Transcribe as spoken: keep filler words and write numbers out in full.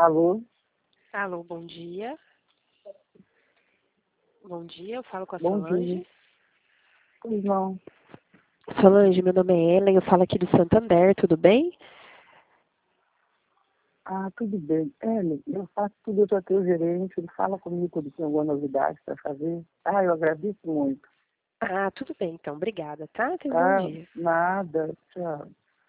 Alô? Alô, bom dia. Bom dia, eu falo com a Bom Solange. dia. Pois não. Solange, meu nome é Ellen, eu falo aqui do Santander, tudo bem? Ah, tudo bem. Ellen, eu faço tudo, eu já tenho o gerente, ele fala comigo quando tem alguma novidade para fazer. Ah, eu agradeço muito. Ah, tudo bem, então, obrigada, tá? Tenha um bom Tá? dia. Nada. Tchau.